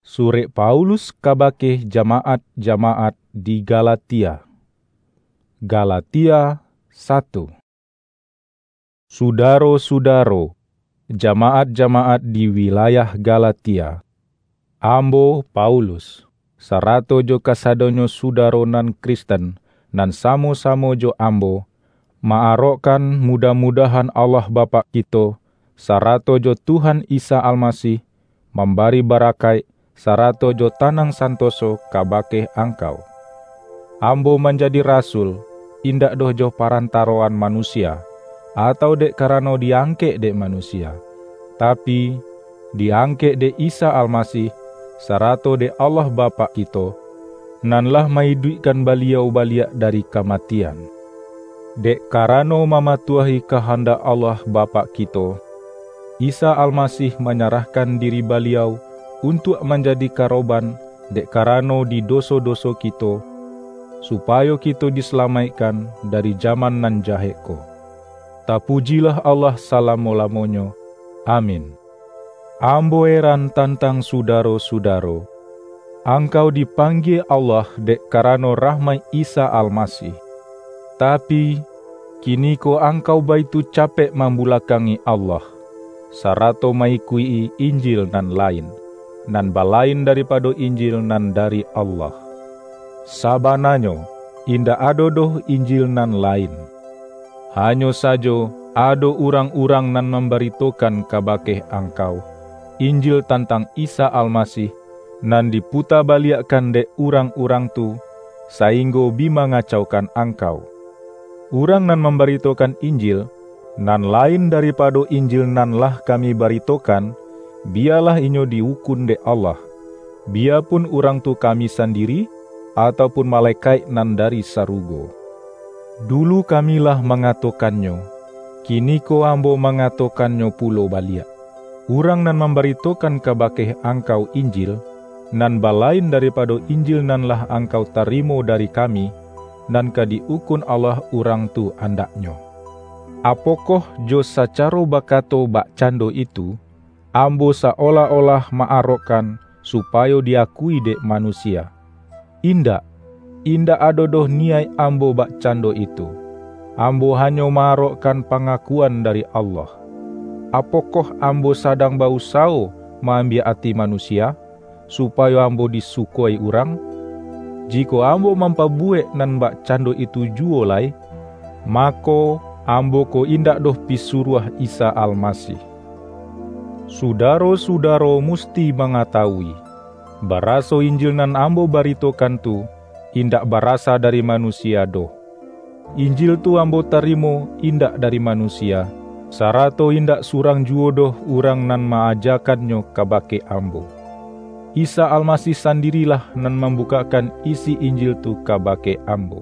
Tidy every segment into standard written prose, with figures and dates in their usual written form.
Surek Paulus kabake jamaat-jamaat di Galatia. Galatia 1. Sudaro-sudaro, jamaat-jamaat di wilayah Galatia. Ambo Paulus, sarato jo kasadonyo sudaro nan Kristen, nan samo-samo jo ambo, maarokkan mudah-mudahan Allah Bapa kito, sarato jo Tuhan Isa Almasih, membari barakai, sarato jo tanang santoso kabake angkau. Ambo menjadi rasul, indak doh jo parantaroan manusia, atau dek karano diangke dek manusia, tapi diangke dek Isa Almasih, sarato dek Allah Bapa kito, nanlah maiduikan baliau baliak dari kematian. Dek karano mematuahi kehendak Allah Bapa kito, Isa Almasih menyerahkan diri baliau untuk menjadi karoban dek karano di doso-doso kito, supaya kito diselamatkan dari zaman nan jaheko. Tapujilah Allah salamo-lamonyo. Amin. Ambo heran tantang sudaro-sudaro, angkau dipanggil Allah dek karano rahmat Isa Almasih. Tapi kini ko angkau baitu capek membulakangi Allah, sarato maikui Injil nan lain, nan balain daripada Injil nan dari Allah. Sabananyo, inda ado doh Injil nan lain. Hanyo sajo ado urang-urang nan memberitokan kabake angkau Injil tentang Isa Almasih, nan diputa baliakan dek urang-urang tu, sainggo bima ngacaukan angkau. Urang nan memberitokan Injil, nan lain daripada Injil nan lah kami beritokan, biarlah inyo diukun dek Allah, biarpun orang tu kami sendiri, ataupun malaikat nan dari sarugo. Dulu kamilah mengatokannya, kini ko ambo mengatokannya pulo baliak. Urang nan memberitokan kabake angkau Injil, nan balain daripada Injil nan lah angkau tarimo dari kami, nan kadiukun Allah urang tu andaknyo. Apokoh jo sacaro bakato bak cando itu, ambo seolah-olah maarokkan supaya diakui dek manusia. Indak ado doh niai ambo bak cando itu. Ambo hanya maarokkan pengakuan dari Allah. Apokoh ambo sadang bausao maambil hati manusia, supaya ambo disukoi urang? Jiko ambo mampabuek nan bak cando itu juolai, mako ambo ko indak doh pisuruah Isa Almasih. Sudaro-sudaro musti mengetahui, baraso Injil nan ambo baritokan tu, indak barasa dari manusia doh. Injil tu ambo tarimo indak dari manusia, sarato indak surang juo doh urang nan maajakannya kabake ambo. Isa Almasih sendirilah nan membukakan isi Injil tu kabake ambo.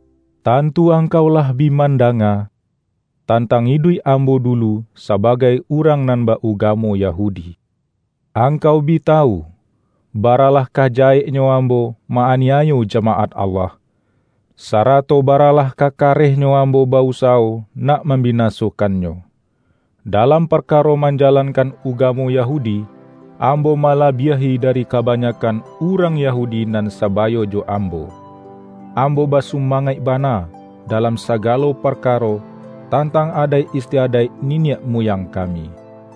Tantu angkaulah bimandanga tantang hidui ambo dulu sebagai urang nan baugamo Yahudi. Angkau bi tahu, baralah kajaiknyo ambo maaniayo jemaat Allah, sarato baralah kakarehnya ambo bausao nak membinasokannya. Dalam perkara menjalankan ugamo Yahudi, ambo malabiahi dari kebanyakan urang Yahudi nan sabayo jo ambo. Ambo basumangai bana dalam segala perkara tantang adai istiadai niniak muyang kami.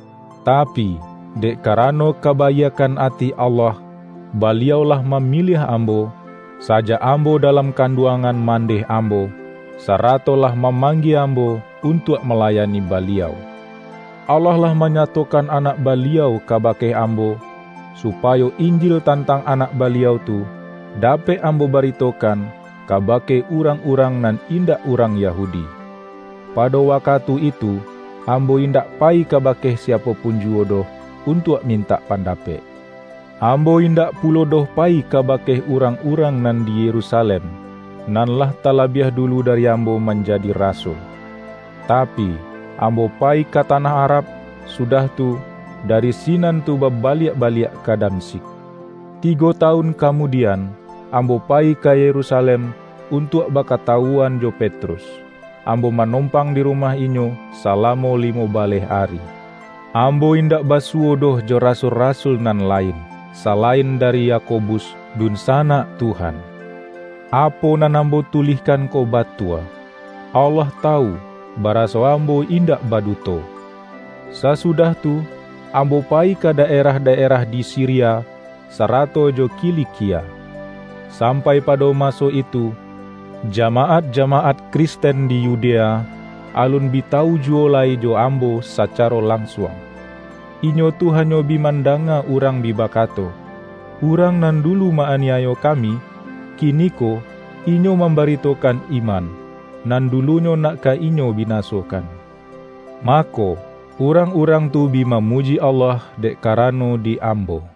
Tapi dek karano kebayakan hati Allah, baliaulah memilih ambo, saja ambo dalam kandungan mandeh ambo, saratolah memanggil ambo untuk melayani baliau. Allah lah menyatukan anak baliau kabake ambo, supaya Injil tentang anak baliau tu dapat ambo baritokan kabake urang-urang nan indak urang Yahudi. Pada waktu itu, ambo indak pai kabake siapapun juo doh untuk minta pandape. Ambo indak pulo doh pai kabake urang-urang nan di Yerusalem, nan lah talabiah dulu dari ambo menjadi rasul. Tapi ambo pai ke tanah Arab, sudah tu dari sinan tu babaliak-baliak ke Damsyik. 3 tahun kemudian, ambo pai ke Yerusalem untuk bakatauan jo Petrus. Ambo menompang di rumah inyo salamo 5 baleh hari. Ambo indak basuo doh jo rasul-rasul nan lain, selain dari Yakobus dun sanak Tuhan. Apo nan ambo tulihkan ko batua, Allah tahu baraso ambo indak baduto. Sasudah tu, ambo pai ke daerah-daerah di Syria, sarato jo Kilikia. Sampai pada maso itu, jamaat-jamaat Kristen di Yudea alun bitau juolai jo ambo sacaro langsung. Inyo tu hanyo bimandanga urang bibakato, urang nan dulu maaniayo kami, kiniko inyo membaritokan iman, nan dulunyo nak ka inyo binasokan. Mako, urang-urang tu bimamuji Allah dek karano di ambo.